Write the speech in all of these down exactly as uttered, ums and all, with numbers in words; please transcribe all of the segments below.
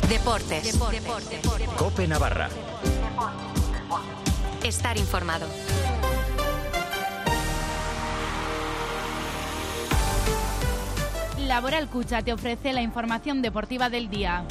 Deportes. Deportes. Deportes. COPE Navarra. Estar informado. Laboral Cucha te ofrece la información deportiva del día.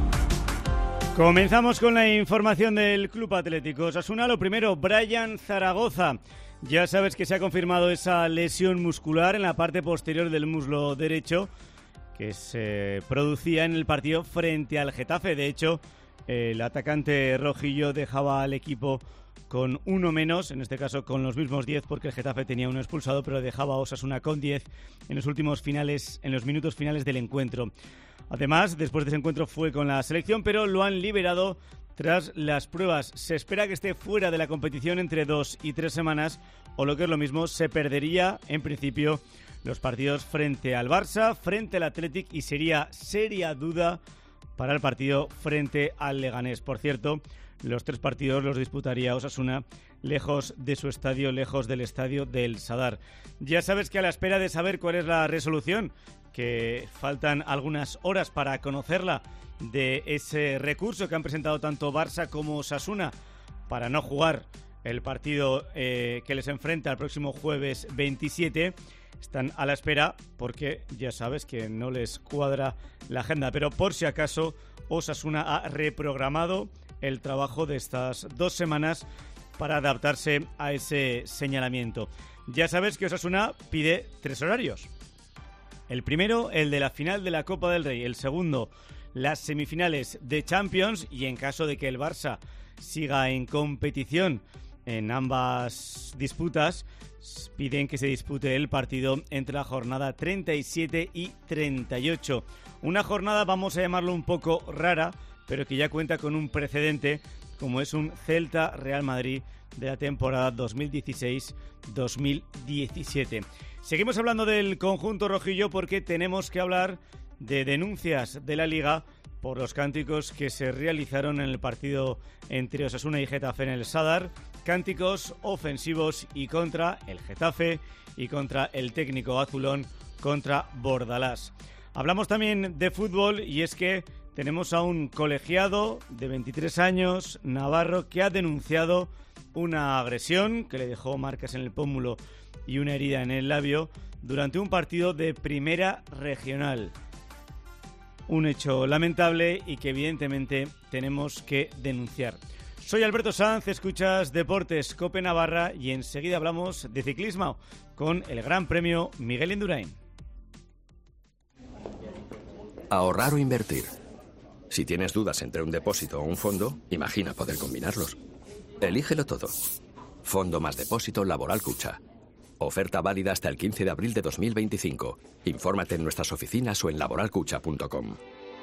Comenzamos con la información del Club Atlético Osasuna. Lo primero, Brian Zaragoza. Ya sabes que se ha confirmado esa lesión muscular en la parte posterior del muslo derecho que se producía en el partido frente al Getafe. De hecho, el atacante rojillo dejaba al equipo con uno menos, en este caso con los mismos diez, porque el Getafe tenía uno expulsado, pero dejaba a Osasuna con diez en los últimos finales, en los minutos finales del encuentro. Además, después de ese encuentro fue con la selección, pero lo han liberado tras las pruebas. Se espera que esté fuera de la competición entre dos y tres semanas, o lo que es lo mismo, se perdería en principio los partidos frente al Barça, frente al Athletic, y sería seria duda para el partido frente al Leganés. Por cierto, los tres partidos los disputaría Osasuna lejos de su estadio, lejos del estadio del Sadar. Ya sabes que a la espera de saber cuál es la resolución, que faltan algunas horas para conocerla, de ese recurso que han presentado tanto Barça como Osasuna para no jugar el partido eh, que les enfrenta el próximo jueves veintisiete, están a la espera porque ya sabes que no les cuadra la agenda, pero por si acaso Osasuna ha reprogramado el trabajo de estas dos semanas para adaptarse a ese señalamiento. Ya sabes que Osasuna pide tres horarios. El primero, el de la final de la Copa del Rey. El segundo, las semifinales de Champions. Y en caso de que el Barça siga en competición en ambas disputas, piden que se dispute el partido entre la jornada treinta y siete y treinta y ocho. Una jornada, vamos a llamarlo un poco rara, pero que ya cuenta con un precedente, como es un Celta-Real Madrid de la temporada dos mil dieciséis dos mil diecisiete. Seguimos hablando del conjunto rojillo porque tenemos que hablar de denuncias de la Liga por los cánticos que se realizaron en el partido entre Osasuna y Getafe en el Sadar. Cánticos ofensivos y contra el Getafe y contra el técnico azulón, contra Bordalás. Hablamos también de fútbol y es que tenemos a un colegiado de veintitrés años, navarro, que ha denunciado una agresión que le dejó marcas en el pómulo y una herida en el labio durante un partido de primera regional. Un hecho lamentable y que evidentemente tenemos que denunciar. Soy Alberto Sanz, escuchas Deportes COPE Navarra y enseguida hablamos de ciclismo con el Gran Premio Miguel Indurain. Ahorrar o invertir. Si tienes dudas entre un depósito o un fondo, imagina poder combinarlos. Elígelo todo. Fondo más depósito Laboral Cucha. Oferta válida hasta el quince de abril de dos mil veinticinco. Infórmate en nuestras oficinas o en laboral cucha punto com.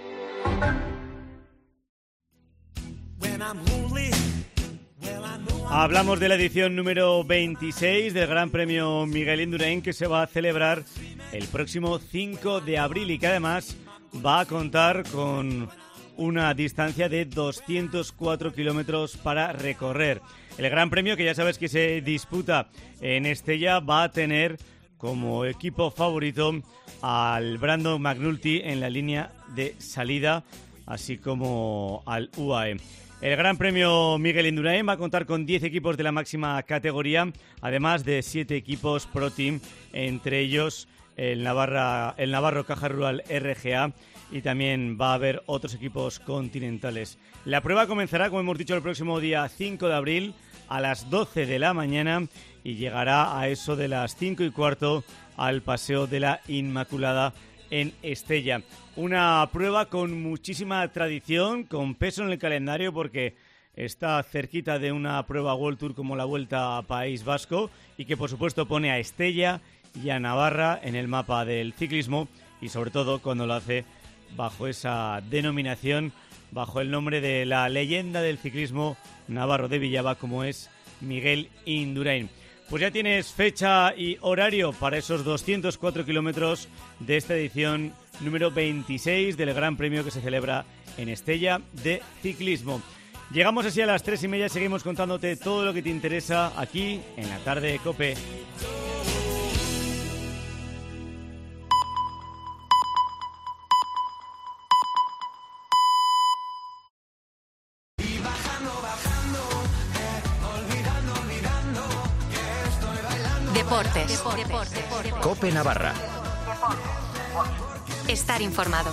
Hablamos de la edición número veintiséis del Gran Premio Miguel Indurain, que se va a celebrar el próximo cinco de abril y que además va a contar con una distancia de doscientos cuatro kilómetros para recorrer. El Gran Premio, que ya sabes que se disputa en Estella, va a tener como equipo favorito al Brandon McNulty en la línea de salida, así como al U A E. El Gran Premio Miguel Indurain va a contar con diez equipos de la máxima categoría, además de siete equipos Pro Team, entre ellos el, Navarra, el Navarro Caja Rural R G A, y también va a haber otros equipos continentales. La prueba comenzará, como hemos dicho, el próximo día cinco de abril a las doce de la mañana y llegará a eso de las cinco y cuarto al Paseo de la Inmaculada en Estella. Una prueba con muchísima tradición, con peso en el calendario porque está cerquita de una prueba World Tour como la Vuelta a País Vasco y que por supuesto pone a Estella y a Navarra en el mapa del ciclismo y sobre todo cuando lo hace bajo esa denominación, bajo el nombre de la leyenda del ciclismo navarro de Villaba, como es Miguel Indurain. Pues ya tienes fecha y horario para esos doscientos cuatro kilómetros de esta edición número veintiséis del Gran Premio que se celebra en Estella de ciclismo. Llegamos así a las tres y media, seguimos contándote todo lo que te interesa aquí en la tarde de COPE. Deportes. Deportes. COPE Navarra. Estar informado.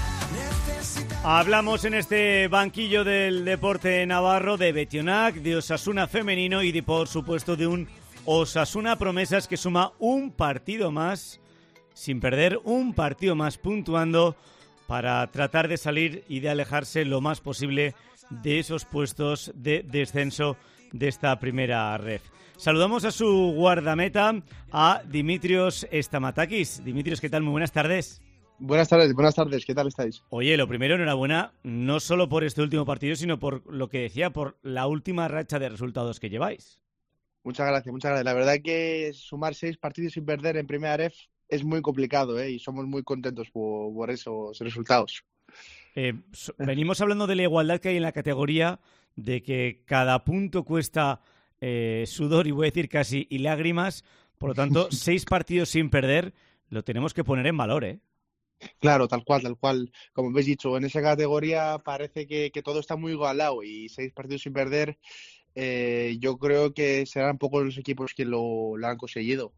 Hablamos en este banquillo del deporte navarro de Betionac, de Osasuna femenino y de, por supuesto, de un Osasuna Promesas que suma un partido más, sin perder, un partido más puntuando para tratar de salir y de alejarse lo más posible de esos puestos de descenso de esta primera ref. Saludamos a su guardameta, a Dimitrios Stamatakis. Dimitrios, ¿qué tal? Muy buenas tardes. Buenas tardes, buenas tardes. ¿Qué tal estáis? Oye, lo primero, enhorabuena, no solo por este último partido, sino por lo que decía, por la última racha de resultados que lleváis. Muchas gracias, muchas gracias. La verdad que sumar seis partidos sin perder en primera ref es muy complicado, ¿eh? Y somos muy contentos por, por esos resultados. Eh, so, venimos hablando de la igualdad que hay en la categoría, de que cada punto cuesta eh, sudor y voy a decir casi y lágrimas, por lo tanto, seis partidos sin perder lo tenemos que poner en valor, ¿eh? Claro, tal cual, tal cual. Como habéis dicho, en esa categoría parece que, que todo está muy igualado y seis partidos sin perder, eh, yo creo que serán pocos los equipos que lo, lo han conseguido.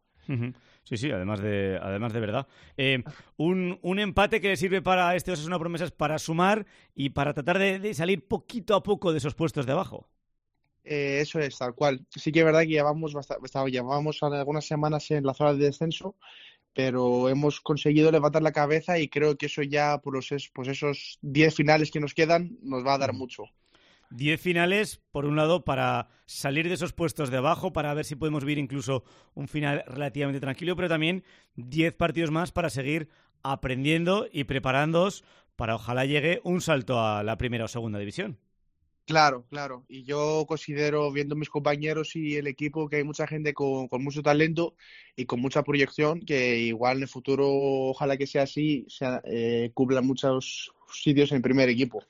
Sí, sí, además de, además de verdad. Eh, un, un empate que le sirve para este Osasuna Promesas para sumar y para tratar de, de salir poquito a poco de esos puestos de abajo. Eh, eso es, tal cual. Sí que es verdad que llevamos, bastante, llevamos algunas semanas en la zona de descenso, pero hemos conseguido levantar la cabeza y creo que eso ya, por los, pues esos diez finales que nos quedan, nos va a dar mucho. Diez finales, por un lado, para salir de esos puestos de abajo, para ver si podemos vivir incluso un final relativamente tranquilo, pero también diez partidos más para seguir aprendiendo y preparándoos para ojalá llegue un salto a la primera o segunda división. Claro, claro. Y yo considero, viendo mis compañeros y el equipo, que hay mucha gente con, con mucho talento y con mucha proyección, que igual en el futuro, ojalá que sea así, sea, eh, cubran muchos sitios en el primer equipo.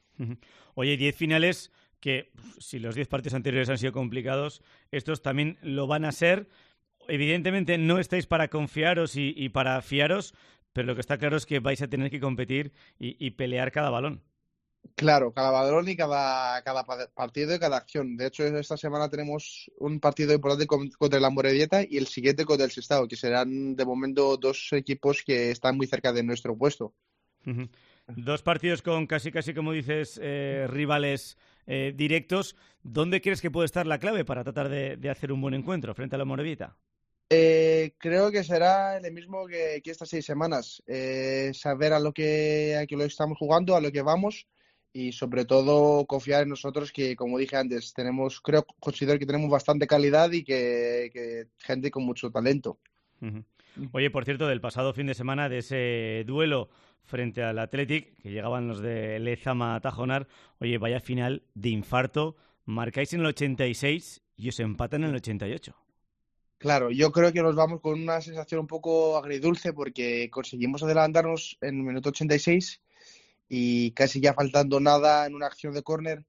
Oye, diez finales que, si los diez partidos anteriores han sido complicados, estos también lo van a ser. Evidentemente no estáis para confiaros y, y para fiaros, pero lo que está claro es que vais a tener que competir y, y pelear cada balón. Claro, cada balón y cada, cada partido y cada acción. De hecho, esta semana tenemos un partido importante contra el Amorebieta y el siguiente contra el Sestao, que serán de momento dos equipos que están muy cerca de nuestro puesto. Uh-huh. Dos partidos con casi, casi como dices, eh, rivales eh, directos. ¿Dónde crees que puede estar la clave para tratar de, de hacer un buen encuentro frente al Amorebieta? Eh, creo que será el mismo que, que estas seis semanas. Eh, saber a lo que, a que lo estamos jugando, a lo que vamos. Y sobre todo confiar en nosotros que, como dije antes, tenemos, creo, considero que tenemos bastante calidad y que, que gente con mucho talento. Uh-huh. Oye, por cierto, del pasado fin de semana, de ese duelo frente al Athletic, que llegaban los de Lezama a Tajonar, oye, vaya final de infarto, marcáis en el ochenta y seis y os empatan en el ochenta y ocho. Claro, yo creo que nos vamos con una sensación un poco agridulce porque conseguimos adelantarnos en el minuto ochenta y seis y casi ya faltando nada en una acción de córner,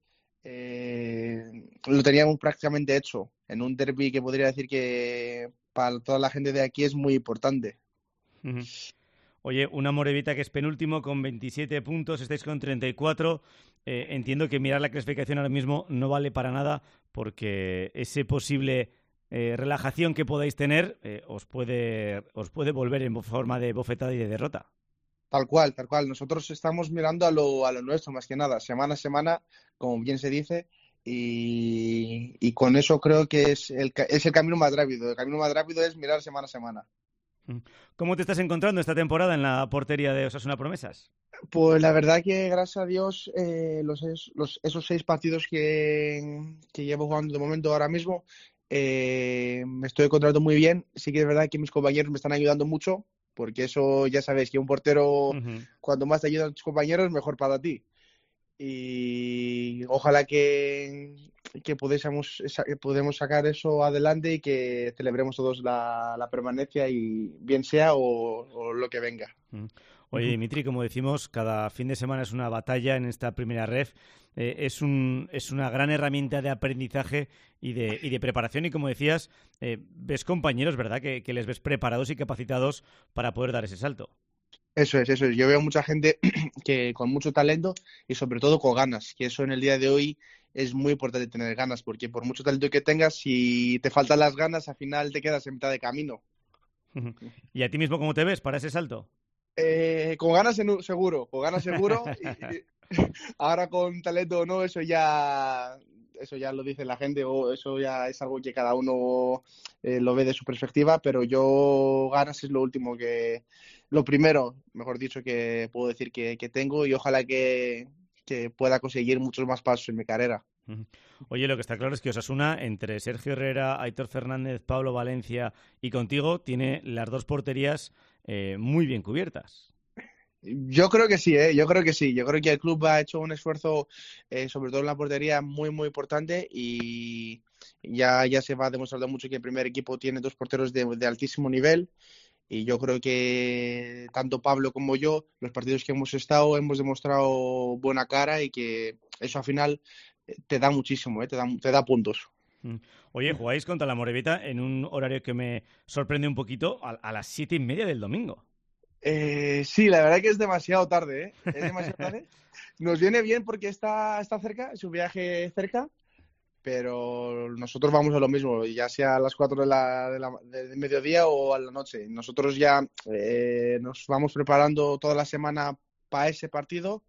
eh, lo teníamos prácticamente hecho en un derbi que podría decir que para toda la gente de aquí es muy importante. Uh-huh. Oye, una Amorebieta que es penúltimo con veintisiete puntos, estáis con treinta y cuatro. Eh, entiendo que mirar la clasificación ahora mismo no vale para nada porque ese posible eh, relajación que podáis tener eh, os puede, os puede volver en forma de bofetada y de derrota. Tal cual, tal cual. Nosotros estamos mirando a lo, a lo nuestro, más que nada, semana a semana, como bien se dice, y, y con eso creo que es el, es el camino más rápido. El camino más rápido es mirar semana a semana. ¿Cómo te estás encontrando esta temporada en la portería de Osasuna Promesas? Pues la verdad que, gracias a Dios, eh, los, los, esos seis partidos que, que llevo jugando de momento ahora mismo, eh, me estoy encontrando muy bien. Sí que es verdad que mis compañeros me están ayudando mucho, porque eso ya sabes que un portero, uh-huh. cuando más te ayudan tus compañeros, mejor para ti. Y ojalá que, que podamos, podamos sacar eso adelante y que celebremos todos la, la permanencia y bien sea o, o lo que venga. Uh-huh. Oye, Dimitri, como decimos, cada fin de semana es una batalla en esta primera ref. Eh, es, un, es una gran herramienta de aprendizaje y de, y de preparación. Y como decías, eh, ves compañeros, ¿verdad?, que, que les ves preparados y capacitados para poder dar ese salto. Eso es, eso es. Yo veo mucha gente que con mucho talento y sobre todo con ganas, que eso en el día de hoy es muy importante tener ganas, porque por mucho talento que tengas, si te faltan las ganas, al final te quedas en mitad de camino. ¿Y a ti mismo cómo te ves para ese salto? Eh, con ganas en- seguro, con ganas seguro. Y, y ahora con talento o no, eso ya, eso ya lo dice la gente, o eso ya es algo que cada uno eh, lo ve de su perspectiva, pero yo ganas es lo último que, lo primero, mejor dicho, que puedo decir que, que tengo, y ojalá que, que pueda conseguir muchos más pasos en mi carrera. Oye, lo que está claro es que Osasuna, entre Sergio Herrera, Aitor Fernández, Pablo Valencia y contigo, tiene las dos porterías eh, muy bien cubiertas. Yo creo que sí, ¿eh? Yo creo que sí. Yo creo que el club ha hecho un esfuerzo, eh, sobre todo en la portería, muy, muy importante, y ya, ya se va demostrando mucho que el primer equipo tiene dos porteros de, de altísimo nivel, y yo creo que tanto Pablo como yo, los partidos que hemos estado, hemos demostrado buena cara, y que eso al final eh, te da muchísimo, ¿eh? Te da, te da puntos. Oye, jugáis contra la Morevita en un horario que me sorprende un poquito, a, a las siete y media del domingo. Eh, sí, la verdad que es demasiado tarde, ¿eh? Es demasiado tarde. Nos viene bien porque está, está cerca, es un viaje cerca, pero nosotros vamos a lo mismo, ya sea a las cuatro de la, de la, de mediodía o a la noche. Nosotros ya eh, nos vamos preparando toda la semana para ese partido,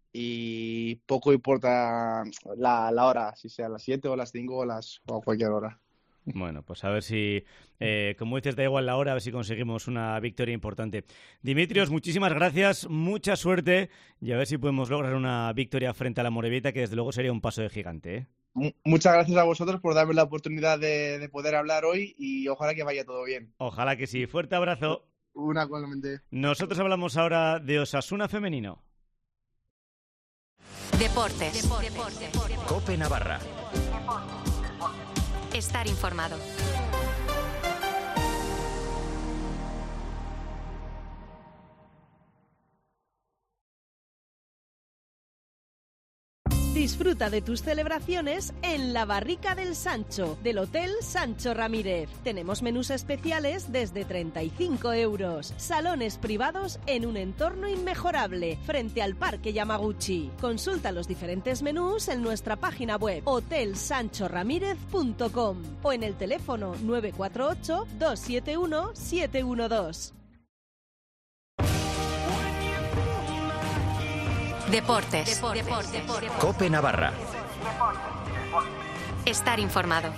y poco importa la, la hora, si sea a las siete o a las cinco o a, las, o a cualquier hora. Bueno, pues a ver si, eh, como dices, da igual la hora, a ver si conseguimos una victoria importante. Dimitrios, muchísimas gracias, mucha suerte, y a ver si podemos lograr una victoria frente a la Morevita, que desde luego sería un paso de gigante, ¿eh? M- Muchas gracias a vosotros por darme la oportunidad de, de poder hablar hoy, y ojalá que vaya todo bien. Ojalá que sí. Fuerte abrazo. Una igualmente. Nosotros hablamos ahora de Osasuna femenino. Deportes. Deportes. Cope Navarra. Estar informado. Disfruta de tus celebraciones en la Barrica del Sancho, del Hotel Sancho Ramírez. Tenemos menús especiales desde treinta y cinco euros. Salones privados en un entorno inmejorable, frente al Parque Yamaguchi. Consulta los diferentes menús en nuestra página web hotel sancho ramírez punto com o en el teléfono nueve cuatro ocho, dos siete uno, siete uno dos. Deportes. Deportes. Cope Navarra. Estar informado.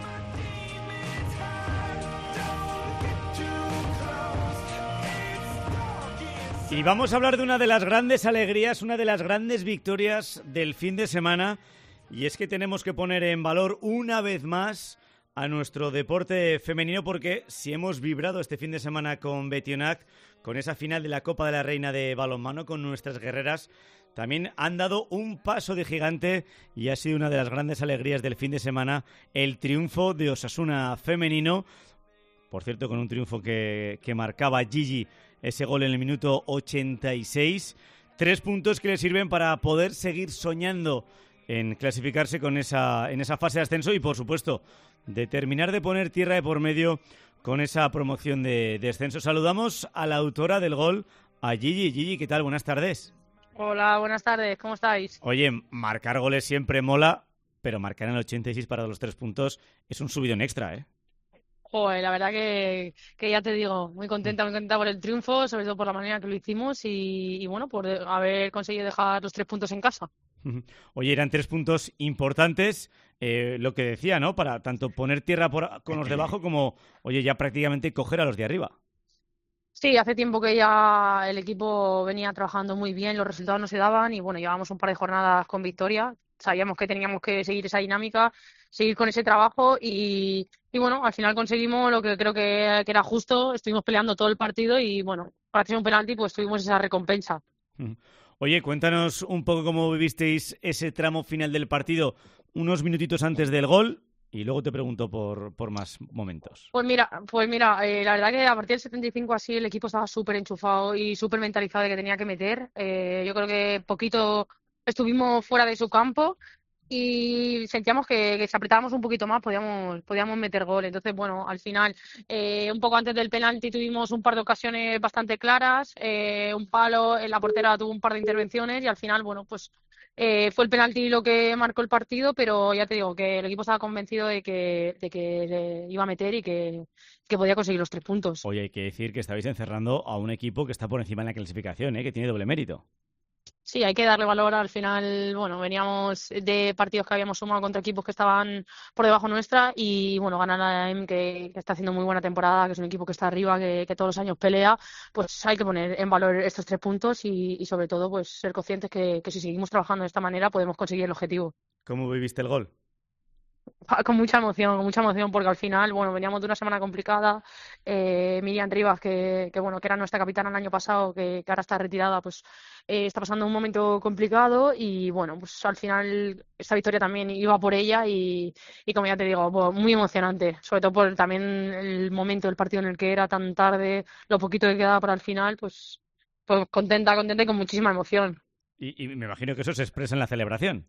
Y vamos a hablar de una de las grandes alegrías, una de las grandes victorias del fin de semana, y es que tenemos que poner en valor una vez más a nuestro deporte femenino, porque si hemos vibrado este fin de semana con Betionac, con esa final de la Copa de la Reina de balonmano, con nuestras guerreras, también han dado un paso de gigante, y ha sido una de las grandes alegrías del fin de semana el triunfo de Osasuna femenino. Por cierto, con un triunfo que, que marcaba Gigi, ese gol en el minuto ochenta y seis. Tres puntos que le sirven para poder seguir soñando en clasificarse con esa, en esa fase de ascenso, y, por supuesto, de terminar de poner tierra de por medio con esa promoción de descenso. Saludamos a la autora del gol, a Gigi. Gigi, ¿qué tal? Buenas tardes. Hola, buenas tardes, ¿cómo estáis? Oye, marcar goles siempre mola, pero marcar en el ochenta y seis para los tres puntos es un subidón extra, ¿eh? Joder, la verdad que, que ya te digo, muy contenta, muy contenta por el triunfo, sobre todo por la manera que lo hicimos y, y bueno, por haber conseguido dejar los tres puntos en casa. Oye, eran tres puntos importantes, eh, lo que decía, ¿no? Para tanto poner tierra por, con los de abajo como, oye, ya prácticamente coger a los de arriba. Sí, hace tiempo que ya el equipo venía trabajando muy bien, los resultados no se daban y bueno, llevábamos un par de jornadas con victoria. Sabíamos que teníamos que seguir esa dinámica, seguir con ese trabajo y, y bueno, al final conseguimos lo que creo que, que era justo. Estuvimos peleando todo el partido y bueno, para hacer un penalti pues tuvimos esa recompensa. Oye, cuéntanos un poco cómo vivisteis ese tramo final del partido, unos minutitos antes del gol, y luego te pregunto por, por más momentos. Pues mira, pues mira, eh, la verdad que a partir del setenta y cinco así el equipo estaba súper enchufado y súper mentalizado de que tenía que meter. Eh, yo creo que poquito estuvimos fuera de su campo y sentíamos que, que si apretábamos un poquito más podíamos, podíamos meter gol. Entonces, bueno, al final, eh, un poco antes del penalti tuvimos un par de ocasiones bastante claras, eh, un palo, en la portera tuvo un par de intervenciones y al final, bueno, pues eh, fue el penalti lo que marcó el partido, pero ya te digo que el equipo estaba convencido de que, de que le iba a meter y que, que podía conseguir los tres puntos. Oye, hay que decir que estabais encerrando a un equipo que está por encima en la clasificación, ¿eh? Que tiene doble mérito. Sí, hay que darle valor. Al final, bueno, veníamos de partidos que habíamos sumado contra equipos que estaban por debajo nuestra y, bueno, ganar a A E M, que, que está haciendo muy buena temporada, que es un equipo que está arriba, que, que todos los años pelea, pues hay que poner en valor estos tres puntos y, y sobre todo, pues ser conscientes que, que si seguimos trabajando de esta manera podemos conseguir el objetivo. ¿Cómo viviste el gol? Con mucha emoción, con mucha emoción, porque al final, bueno, veníamos de una semana complicada. Eh, Miriam Rivas, que, que bueno, que era nuestra capitana el año pasado, que, que ahora está retirada, pues eh, está pasando un momento complicado y bueno, pues al final esta victoria también iba por ella y, y como ya te digo, pues, muy emocionante, sobre todo por también el momento del partido en el que era tan tarde, lo poquito que quedaba para el final, pues, pues contenta, contenta y con muchísima emoción. Y, y me imagino que eso se expresa en la celebración.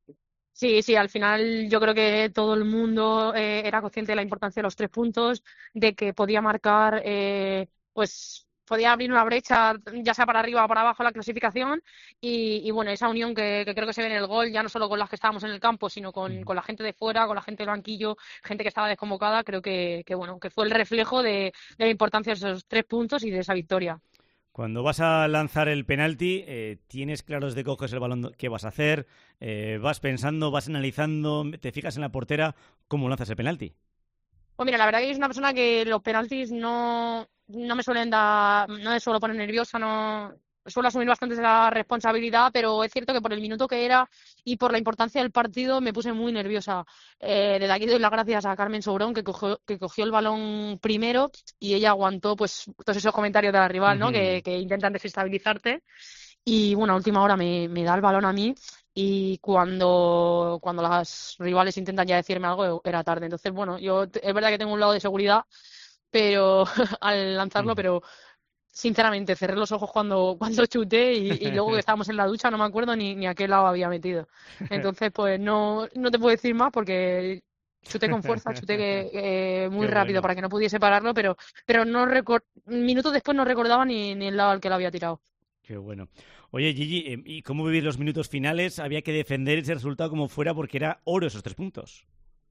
Sí, sí, al final yo creo que todo el mundo eh, era consciente de la importancia de los tres puntos, de que podía marcar, eh, pues podía abrir una brecha, ya sea para arriba o para abajo la clasificación y, y bueno, esa unión que, que creo que se ve en el gol, ya no solo con las que estábamos en el campo, sino con, con la gente de fuera, con la gente del banquillo, gente que estaba desconvocada, creo que, que bueno, que fue el reflejo de, de la importancia de esos tres puntos y de esa victoria. Cuando vas a lanzar el penalti, eh, ¿tienes claro desde que coges el balón qué vas a hacer? Eh, ¿Vas pensando, vas analizando, te fijas en la portera? ¿Cómo lanzas el penalti? Pues mira, la verdad que yo soy una persona que los penaltis no, no me suelen dar, no me suelo poner nerviosa, no suelo asumir bastante la responsabilidad, pero es cierto que por el minuto que era y por la importancia del partido me puse muy nerviosa. Eh, desde aquí doy las gracias a Carmen Sobrón, que cogió, que cogió el balón primero y ella aguantó pues todos esos comentarios de la rival, ¿no? Uh-huh. que, que intentan desestabilizarte. Y bueno, a última hora me, me da el balón a mí y cuando, cuando las rivales intentan ya decirme algo era tarde. Entonces, bueno, yo es verdad que tengo un lado de seguridad pero al lanzarlo, uh-huh. pero sinceramente cerré los ojos cuando, cuando chuté y, y luego que estábamos en la ducha no me acuerdo ni, ni a qué lado había metido. Entonces, pues no, no te puedo decir más porque chuté con fuerza, chuté que, eh, muy qué rápido bueno. Para que no pudiese pararlo, pero, pero no record... minutos después no recordaba ni, ni el lado al que lo había tirado. Qué bueno. Oye, Gigi, ¿y cómo vivir los minutos finales? Había que defender ese resultado como fuera porque era oro esos tres puntos.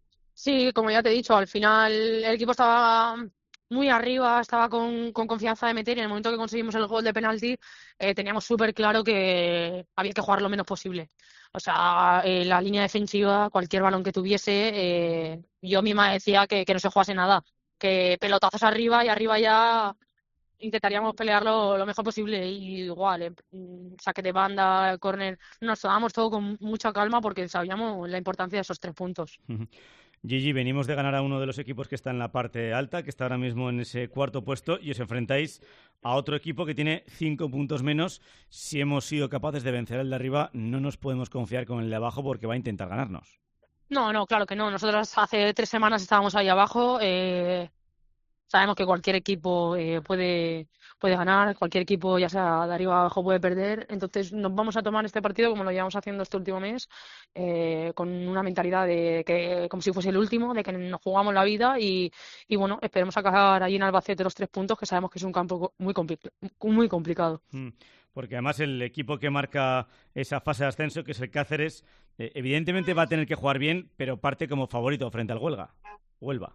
Sí, como ya te he dicho, al final el equipo estaba muy arriba, estaba con, con confianza de meter y en el momento que conseguimos el gol de penalti eh, teníamos súper claro que había que jugar lo menos posible. O sea, eh, la línea defensiva, cualquier balón que tuviese, eh, yo misma decía que, que no se jugase nada, que pelotazos arriba y arriba ya intentaríamos pelearlo lo mejor posible y igual, eh, saque de banda, córner, nos tomábamos todo con mucha calma porque sabíamos la importancia de esos tres puntos. Gigi, venimos de ganar a uno de los equipos que está en la parte alta, que está ahora mismo en ese cuarto puesto, y os enfrentáis a otro equipo que tiene cinco puntos menos. Si hemos sido capaces de vencer al de arriba, no nos podemos confiar con el de abajo porque va a intentar ganarnos. No, no, claro que no. Nosotros hace tres semanas estábamos ahí abajo. Eh, sabemos que cualquier equipo eh, puede, puede ganar, cualquier equipo, ya sea de arriba o abajo, puede perder. Entonces nos vamos a tomar este partido como lo llevamos haciendo este último mes, eh, con una mentalidad de que como si fuese el último, de que nos jugamos la vida y, y bueno, esperemos sacar allí en Albacete los tres puntos, que sabemos que es un campo muy, compli- muy complicado. Mm. Porque además el equipo que marca esa fase de ascenso, que es el Cáceres, eh, evidentemente va a tener que jugar bien, pero parte como favorito frente al Huelga. Huelva.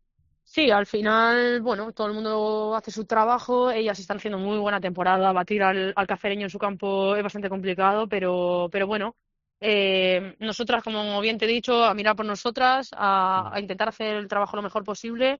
Sí, al final, bueno, todo el mundo hace su trabajo, ellas están haciendo muy buena temporada, batir al, al cacereño en su campo es bastante complicado, pero, pero bueno, eh, nosotras, como bien te he dicho, a mirar por nosotras, a, a intentar hacer el trabajo lo mejor posible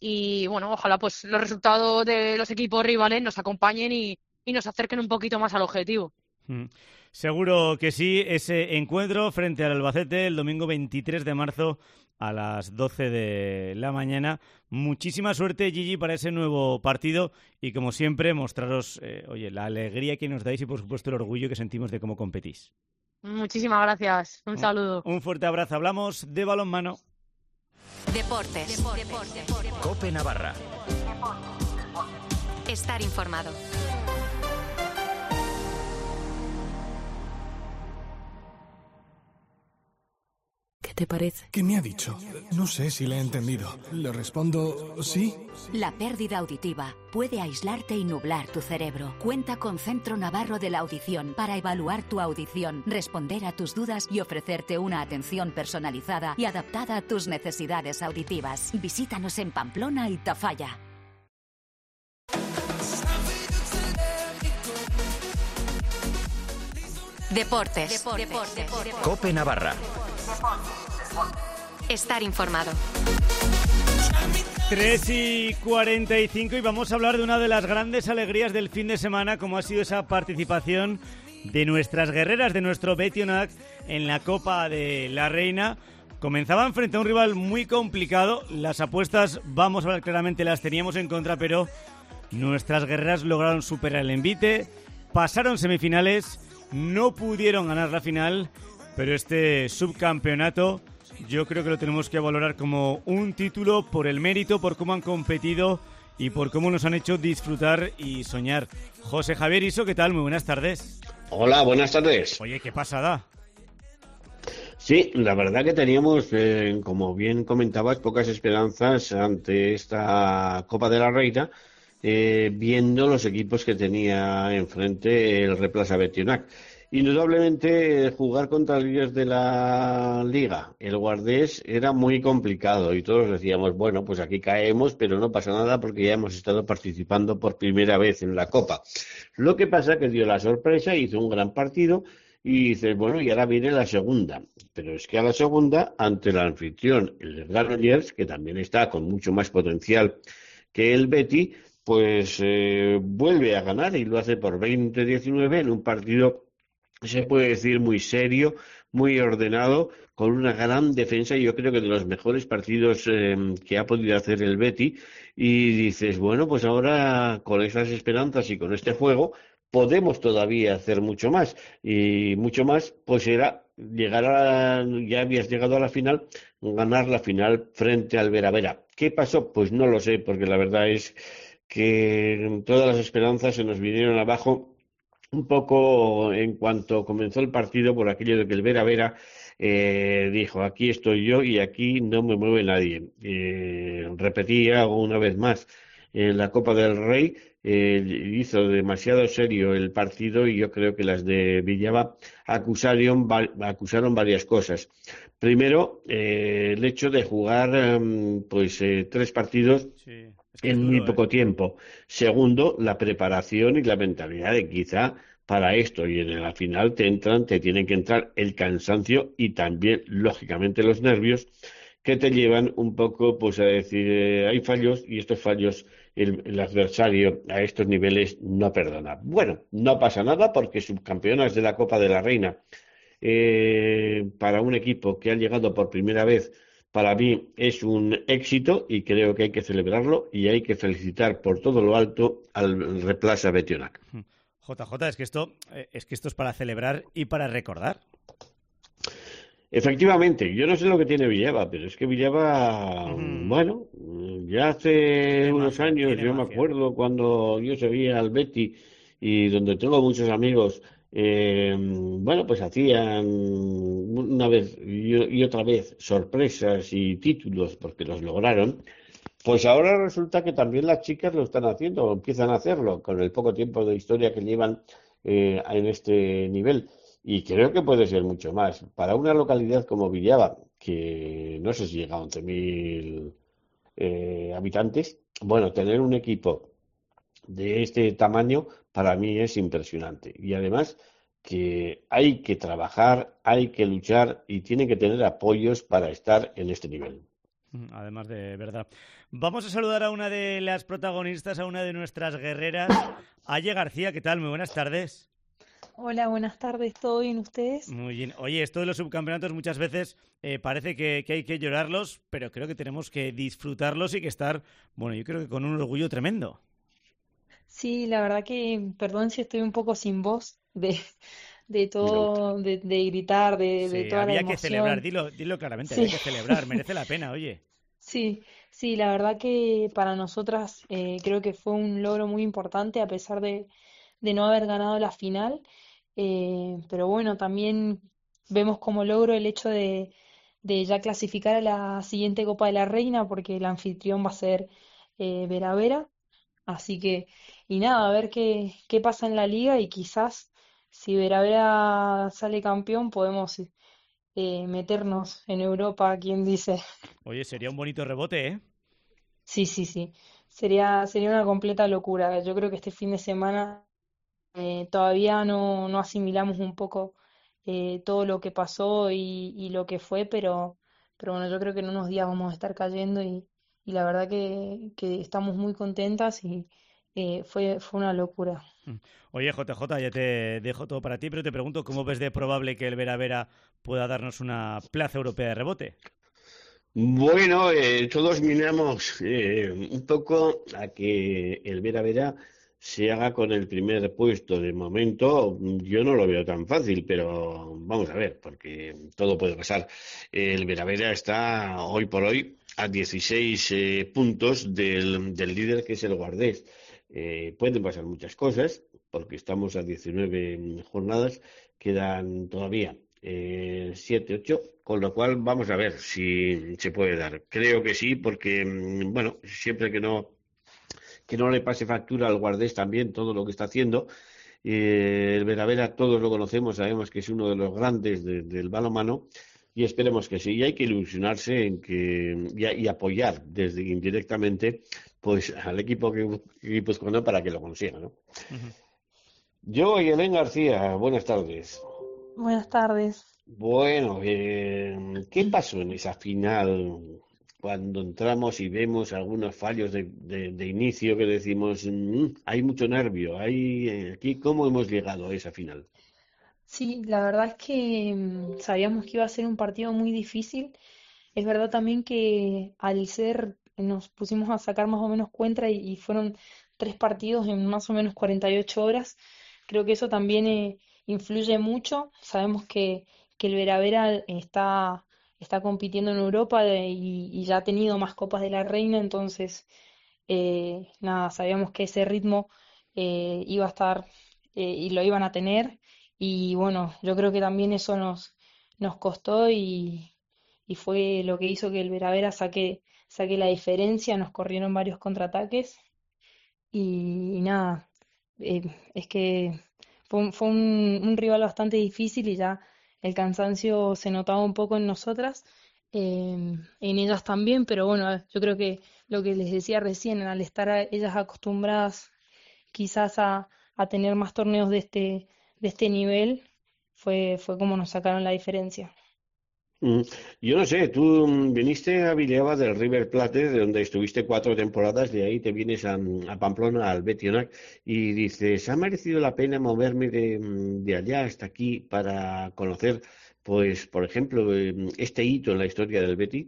y bueno, ojalá pues los resultados de los equipos rivales nos acompañen y, y nos acerquen un poquito más al objetivo. Mm. Seguro que sí, ese encuentro frente al Albacete el domingo veintitrés de marzo a las doce de la mañana. Muchísima suerte, Gigi, para ese nuevo partido y, como siempre, mostraros eh, oye, la alegría que nos dais y, por supuesto, el orgullo que sentimos de cómo competís. Muchísimas gracias. Un saludo. Un, un fuerte abrazo. Hablamos de balonmano. Deportes. Deportes. Deportes. COPE Navarra. Estar informado. te parece? ¿Qué me ha dicho? No sé si le he entendido. ¿Le respondo sí? La pérdida auditiva puede aislarte y nublar tu cerebro. Cuenta con Centro Navarro de la Audición para evaluar tu audición, responder a tus dudas y ofrecerte una atención personalizada y adaptada a tus necesidades auditivas. Visítanos en Pamplona y Tafalla. Deportes. Deportes. Deportes. COPE Navarra. Estar informado. tres y cuarenta y cinco y vamos a hablar de una de las grandes alegrías del fin de semana, como ha sido esa participación de nuestras guerreras, de nuestro Betionac en la Copa de la Reina. Comenzaban frente a un rival muy complicado. Las apuestas, vamos a ver claramente, las teníamos en contra, pero nuestras guerreras lograron superar el envite, pasaron semifinales, no pudieron ganar la final, pero este subcampeonato yo creo que lo tenemos que valorar como un título por el mérito, por cómo han competido y por cómo nos han hecho disfrutar y soñar. José Javier Iso, ¿qué tal? Muy buenas tardes. Hola, buenas tardes. Oye, qué pasada. Sí, la verdad que teníamos, eh, como bien comentabas, pocas esperanzas ante esta Copa de la Reina, eh, viendo los equipos que tenía enfrente el Replasa Betionac. Indudablemente, jugar contra el líder de la Liga, el Guardés, era muy complicado y todos decíamos, bueno, pues aquí caemos, pero no pasa nada porque ya hemos estado participando por primera vez en la Copa. Lo que pasa que dio la sorpresa, hizo un gran partido y dices, bueno, y ahora viene la segunda. Pero es que a la segunda, ante el anfitrión, el Granollers, que también está con mucho más potencial que el Betis, pues eh, vuelve a ganar y lo hace por veinte a diecinueve en un partido, se puede decir, muy serio, muy ordenado, con una gran defensa y yo creo que de los mejores partidos eh, que ha podido hacer el Betis. Y dices, bueno, pues ahora con esas esperanzas y con este juego podemos todavía hacer mucho más. Y mucho más, pues era llegar a, ya habías llegado a la final, ganar la final frente al Vera Vera. ¿Qué pasó? Pues no lo sé, porque la verdad es que todas las esperanzas se nos vinieron abajo un poco en cuanto comenzó el partido, por aquello de que el Vera Vera eh, dijo, aquí estoy yo y aquí no me mueve nadie. Eh, repetía una vez más, en la Copa del Rey eh, hizo demasiado serio el partido y yo creo que las de Villaba acusaron, acusaron varias cosas. Primero, eh, el hecho de jugar um, pues eh, tres partidos sí, es que en duro, muy poco eh. tiempo. Segundo, la preparación y la mentalidad de quizá para esto, y en la final te entran, te tienen que entrar el cansancio y también, lógicamente, los nervios que te llevan un poco pues a decir, eh, hay fallos y estos fallos el, el adversario a estos niveles no perdona. Bueno, no pasa nada porque subcampeonas de la Copa de la Reina, eh, para un equipo que ha llegado por primera vez, para mí es un éxito y creo que hay que celebrarlo y hay que felicitar por todo lo alto al Replasa Betionac. J J, es que esto es que esto es para celebrar y para recordar. Efectivamente, yo no sé lo que tiene Villava, pero es que Villava, mm. bueno, ya hace tiene unos mafia, años, yo mafia. me acuerdo cuando yo seguía al Betis y donde tengo muchos amigos, eh, bueno, pues hacían una vez y, y otra vez sorpresas y títulos porque los lograron. Pues ahora resulta que también las chicas lo están haciendo, o empiezan a hacerlo, con el poco tiempo de historia que llevan eh, en este nivel. Y creo que puede ser mucho más. Para una localidad como Villava, que no sé si llega a once mil eh, habitantes, bueno, tener un equipo de este tamaño para mí es impresionante. Y además que hay que trabajar, hay que luchar y tienen que tener apoyos para estar en este nivel. Además de verdad. Vamos a saludar a una de las protagonistas, a una de nuestras guerreras, Aye García. ¿Qué tal? Muy buenas tardes. Hola, buenas tardes. ¿Todo bien ustedes? Muy bien. Oye, esto de los subcampeonatos muchas veces eh, parece que, que hay que llorarlos, pero creo que tenemos que disfrutarlos y que estar, bueno, yo creo que con un orgullo tremendo. Sí, la verdad que, perdón si estoy un poco sin voz de, de todo, de, de gritar, de, sí, de toda la emoción. Había que celebrar, dilo, dilo claramente, sí. Había que celebrar, merece la pena, oye. Sí, sí, la verdad que para nosotras eh, creo que fue un logro muy importante a pesar de, de no haber ganado la final. Eh, pero bueno, también vemos como logro el hecho de, de ya clasificar a la siguiente Copa de la Reina, porque el anfitrión va a ser eh, Vera Vera. Así que, y nada, a ver qué, qué pasa en la liga y quizás si Vera Vera sale campeón podemos eh, meternos en Europa, quien dice. Oye, sería un bonito rebote, ¿eh? Sí, sí, sí. Sería, sería una completa locura. Yo creo que este fin de semana eh, todavía no, no asimilamos un poco eh, todo lo que pasó y, y lo que fue, pero, pero bueno, yo creo que en unos días vamos a estar cayendo y, y la verdad que, que estamos muy contentas y eh, fue, fue una locura. Mm. Oye, J J, ya te dejo todo para ti, pero te pregunto, ¿cómo ves de probable que el Vera Vera pueda darnos una plaza europea de rebote? Bueno, eh, todos miramos eh, un poco a que el Vera Vera se haga con el primer puesto. De momento, yo no lo veo tan fácil, pero vamos a ver, porque todo puede pasar. El Vera Vera está hoy por hoy a dieciséis eh, puntos del, del líder, que es el Guardés. Eh, pueden pasar muchas cosas, porque estamos a diecinueve jornadas, quedan todavía eh, siete, ocho, con lo cual vamos a ver si se puede dar. Creo que sí, porque, bueno, siempre que no que no le pase factura al Guardés también todo lo que está haciendo. Eh, el Vera Vera todos lo conocemos, sabemos que es uno de los grandes de, del balonmano y esperemos que sí. Y hay que ilusionarse en que y, y apoyar desde indirectamente pues al equipo que guipuzcoano para que lo consiga, ¿no? Uh-huh. Yo y Helen García, buenas tardes. Buenas tardes. Bueno, eh, ¿qué pasó en esa final cuando entramos y vemos algunos fallos de, de, de inicio que decimos, mmm, hay mucho nervio, hay aquí cómo hemos llegado a esa final? Sí, la verdad es que mmm, sabíamos que iba a ser un partido muy difícil. Es verdad también que al ser, nos pusimos a sacar más o menos cuenta y, y fueron tres partidos en más o menos cuarenta y ocho horas. Creo que eso también eh, influye mucho. Sabemos que, que el Vera Vera está, está compitiendo en Europa de- y, y ya ha tenido más Copas de la Reina, entonces eh, nada, sabíamos que ese ritmo eh, iba a estar eh, y lo iban a tener. Y bueno, yo creo que también eso nos, nos costó y, y fue lo que hizo que el Vera Vera saque, saque la diferencia. Nos corrieron varios contraataques y, y nada, eh, es que fue, un- fue un, un rival bastante difícil y ya el cansancio se notaba un poco en nosotras, em, en ellas también, pero bueno, yo creo que lo que les decía recién, al estar a- ellas acostumbradas quizás a, a tener más torneos de este, de este nivel, fue, fue como nos sacaron la diferencia. Mm, Yo no sé, tú mm, viniste a Villalba del River Plate, de donde estuviste cuatro temporadas, de ahí te vienes a, mm, a Pamplona, al Betionac, y dices, ¿ha merecido la pena moverme de, mm, de allá hasta aquí para conocer, pues, por ejemplo, eh, este hito en la historia del Betis?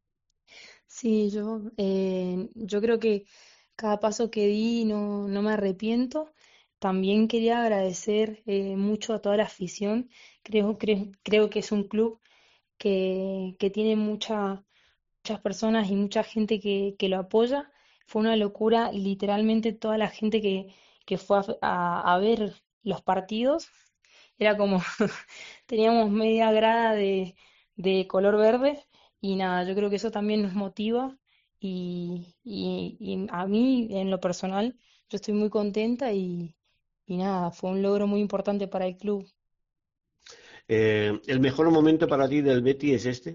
Sí, yo, eh, yo creo que cada paso que di no, no me arrepiento. También quería agradecer eh, mucho a toda la afición. Creo, creo, creo que es un club que, que tiene mucha, muchas personas y mucha gente que, que lo apoya. Fue una locura, literalmente toda la gente que, que fue a, a- a ver los partidos. Era como, teníamos media grada de, de color verde y nada, yo creo que eso también nos motiva y, y, y a mí en lo personal yo estoy muy contenta y, y nada, fue un logro muy importante para el club. Eh, ¿el mejor momento para ti del Betis es este?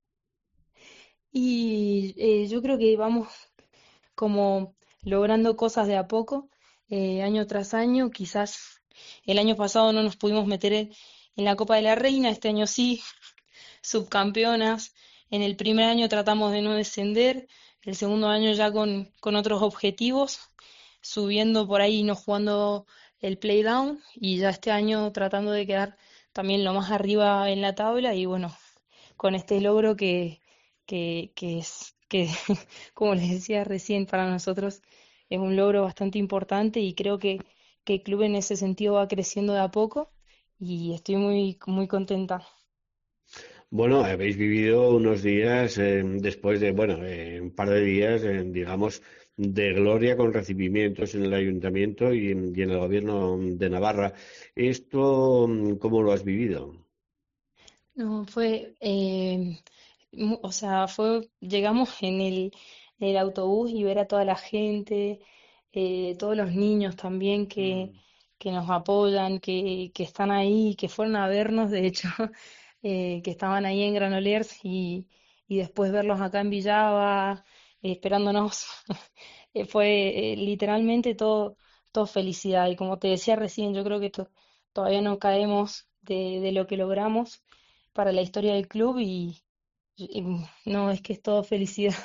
Y eh, yo creo que vamos como logrando cosas de a poco, eh, año tras año. Quizás el año pasado no nos pudimos meter en, en la Copa de la Reina, este año sí, subcampeonas. En el primer año tratamos de no descender, el segundo año ya con, con otros objetivos, subiendo por ahí, no jugando el playdown, y ya este año tratando de quedar también lo más arriba en la tabla y bueno, con este logro que, que, que es, que como les decía recién, para nosotros es un logro bastante importante y creo que, que el club en ese sentido va creciendo de a poco y estoy muy, muy contenta. Bueno, habéis vivido unos días eh, después de, bueno, eh, un par de días, eh, digamos, de gloria con recibimientos en el ayuntamiento y en, y en el gobierno de Navarra. ¿Esto mm, cómo lo has vivido? No, fue, eh, mu- o sea, fue, llegamos en el, en el autobús y ver a toda la gente, eh, todos los niños también que, Mm. que nos apoyan, que, que están ahí, que fueron a vernos, de hecho, eh, que estaban ahí en Granollers y, y después verlos acá en Villava, eh, esperándonos. Eh, fue eh, literalmente todo, todo felicidad. Y como te decía recién, yo creo que to- todavía no caemos de, de lo que logramos para la historia del club y, y no, es que es todo felicidad.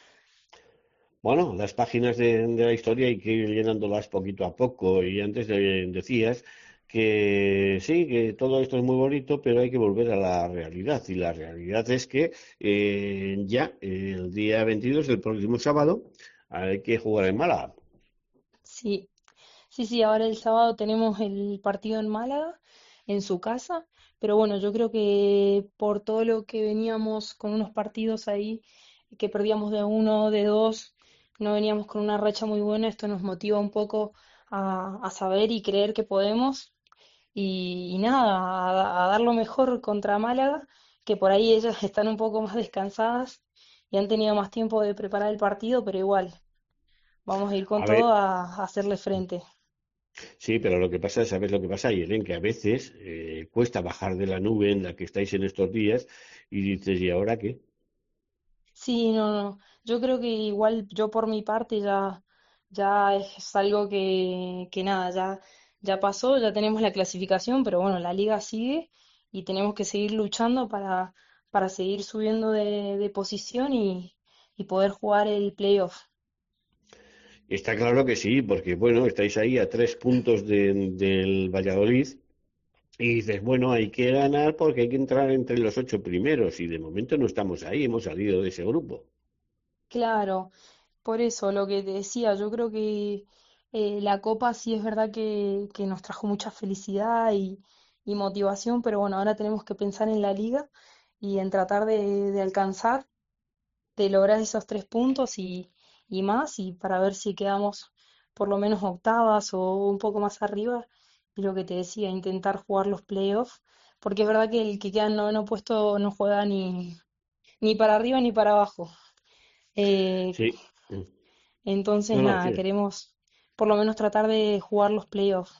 Bueno, las páginas de, de la historia hay que ir llenándolas poquito a poco. Y antes de- decías que sí, que todo esto es muy bonito, pero hay que volver a la realidad. Y la realidad es que eh, ya el día veintidós, el próximo sábado, hay que jugar en Málaga. Sí, sí, sí, ahora el sábado tenemos el partido en Málaga, en su casa, pero bueno, yo creo que por todo lo que veníamos con unos partidos ahí, que perdíamos de uno, de dos, no veníamos con una racha muy buena, esto nos motiva un poco a, a saber y creer que podemos y, y nada, a, a dar lo mejor contra Málaga, que por ahí ellas están un poco más descansadas y han tenido más tiempo de preparar el partido, pero igual, vamos a ir con A ver, todo a a hacerle frente. sí, pero lo que pasa, ¿sabes lo que pasa, Yelen? Que a veces eh, cuesta bajar de la nube en la que estáis en estos días y dices, ¿y ahora qué? Sí, no, no. Yo creo que igual yo por mi parte ya, ya es algo que, que nada, ya, ya pasó, ya tenemos la clasificación, pero bueno, la liga sigue y tenemos que seguir luchando para, para seguir subiendo de, de posición y, y poder jugar el playoff. Está claro que sí, porque bueno, estáis ahí a tres puntos de- del Valladolid y dices, bueno, hay que ganar porque hay que entrar entre los ocho primeros y de momento no estamos ahí, hemos salido de ese grupo. Claro, por eso lo que te decía, yo creo que eh, la Copa sí es verdad que, que nos trajo mucha felicidad y, y motivación, pero bueno, ahora tenemos que pensar en la liga y en tratar de, de alcanzar, de lograr esos tres puntos y, y más, y para ver si quedamos por lo menos octavas o un poco más arriba. Y lo que te decía, intentar jugar los playoffs, porque es verdad que el que queda en noveno puesto no juega ni, ni para arriba ni para abajo. Eh, Sí. entonces, No, no, nada, sí. queremos por lo menos tratar de jugar los playoffs.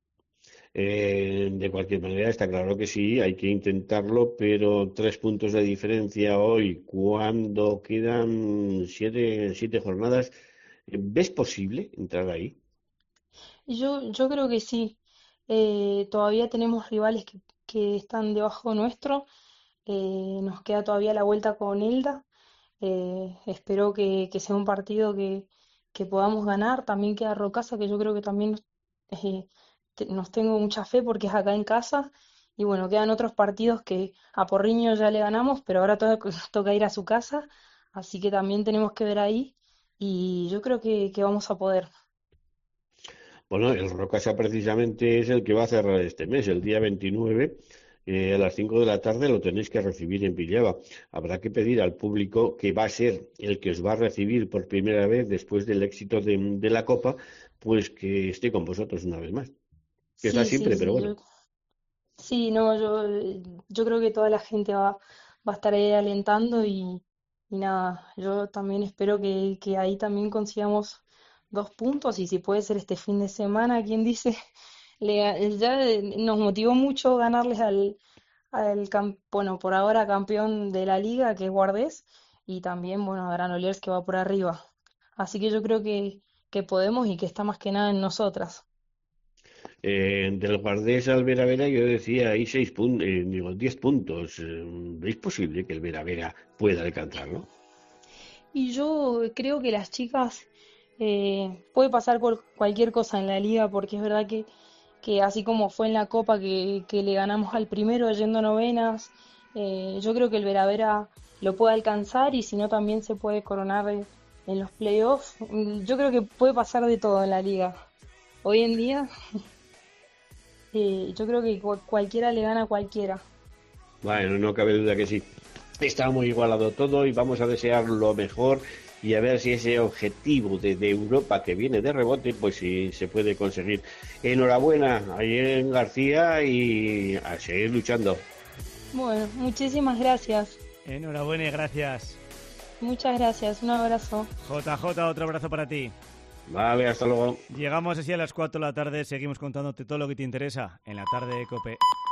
Eh, de cualquier manera, está claro que sí, hay que intentarlo, pero tres puntos de diferencia hoy, cuando quedan siete, siete jornadas, ¿ves posible entrar ahí? Y yo, yo creo que sí. Eh, todavía tenemos rivales que, que están debajo nuestro. Eh, nos queda todavía la vuelta con Elda. Eh, espero que, que sea un partido que, que podamos ganar. También queda Rocasa, que yo creo que también eh, te- nos tengo mucha fe porque es acá en casa. Y bueno, quedan otros partidos que a Porriño ya le ganamos, pero ahora toca, toca ir a su casa. Así que también tenemos que ver ahí. Y yo creo que, que vamos a poder. Bueno, el Rocasa precisamente es el que va a cerrar este mes, el día veintinueve, eh, a las cinco de la tarde lo tenéis que recibir en Villava. Habrá que pedir al público que va a ser el que os va a recibir por primera vez después del éxito de, de la Copa, pues que esté con vosotros una vez más. Que está Sí, sí, siempre, pero sí. bueno. Yo, sí, no, yo, eh, yo creo que toda la gente va, va a estar ahí alentando y, y nada, yo también espero que, que ahí también consigamos dos puntos y si puede ser este fin de semana, quien dice, le, ga- ya eh, nos motivó mucho ganarles al, al cam- bueno, por ahora campeón de la liga, que es Guardés, y también, bueno, a Granollers que va por arriba. Así que yo creo que, que podemos y que está más que nada en nosotras. Eh, del Guardés al Vera Vera yo decía, hay seis puntos, digo, diez puntos. Eh, ¿veis posible que el Vera Vera pueda alcanzarlo? Y yo creo que las chicas eh, puede pasar por cualquier cosa en la liga, porque es verdad que, que así como fue en la Copa que, que le ganamos al primero yendo a novenas, eh, yo creo que el Veravera lo puede alcanzar y si no también se puede coronar en, en los playoffs. Mm, Yo creo que puede pasar de todo en la liga. Hoy en día, eh, yo creo que cu- cualquiera le gana a cualquiera. Bueno, no cabe duda que sí. Está muy igualado todo y vamos a desear lo mejor y a ver si ese objetivo de, de Europa que viene de rebote, pues sí se puede conseguir. Enhorabuena a Irene García y a seguir luchando. Bueno, muchísimas gracias. Enhorabuena y gracias. Muchas gracias, un abrazo. J J, otro abrazo para ti. Vale, hasta luego. Llegamos así a las cuatro de la tarde, seguimos contándote todo lo que te interesa en la tarde de COPE.